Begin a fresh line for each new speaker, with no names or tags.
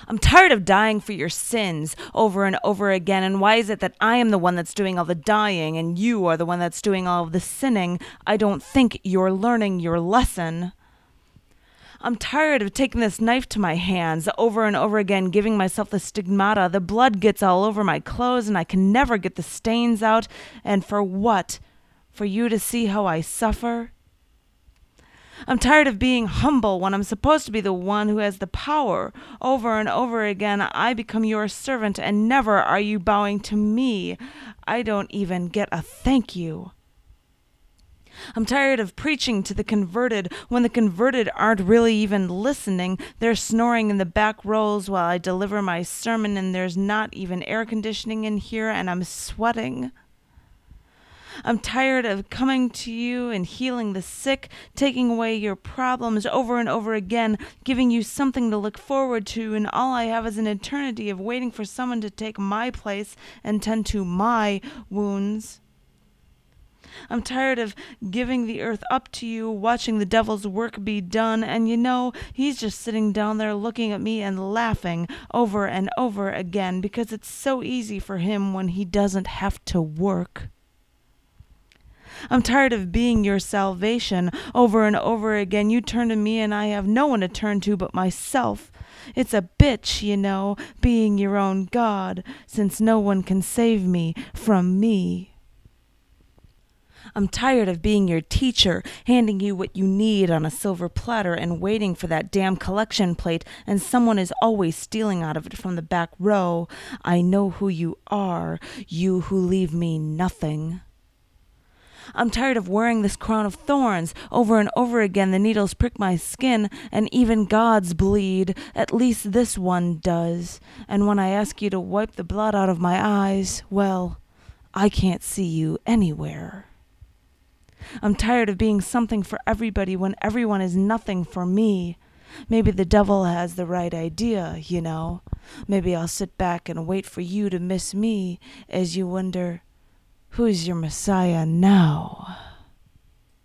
I'm tired of dying for your sins over and over again. And why is it that I am the one that's doing all the dying and you are the one that's doing all of the sinning? I don't think you're learning your lesson. I'm tired of taking this knife to my hands over and over again, giving myself the stigmata. The blood gets all over my clothes and I can never get the stains out. And for what? For you to see how I suffer? I'm tired of being humble when I'm supposed to be the one who has the power. Over and over again, I become your servant, and never are you bowing to me. I don't even get a thank you. I'm tired of preaching to the converted when the converted aren't really even listening. They're snoring in the back rows while I deliver my sermon, and there's not even air conditioning in here, and I'm sweating. I'm tired of coming to you and healing the sick, taking away your problems over and over again, giving you something to look forward to, and all I have is an eternity of waiting for someone to take my place and tend to my wounds. I'm tired of giving the earth up to you, watching the devil's work be done, and he's just sitting down there looking at me and laughing over and over again because it's so easy for him when he doesn't have to work. I'm tired of being your salvation over and over again. You turn to me and I have no one to turn to but myself. It's a bitch, being your own God, since no one can save me from me. I'm tired of being your teacher, handing you what you need on a silver platter and waiting for that damn collection plate, and someone is always stealing out of it from the back row. I know who you are, you who leave me nothing. I'm tired of wearing this crown of thorns. Over and over again the needles prick my skin, and even gods bleed. At least this one does. And when I ask you to wipe the blood out of my eyes, well, I can't see you anywhere. I'm tired of being something for everybody when everyone is nothing for me. Maybe the devil has the right idea, Maybe I'll sit back and wait for you to miss me as you wonder, who's your Messiah now?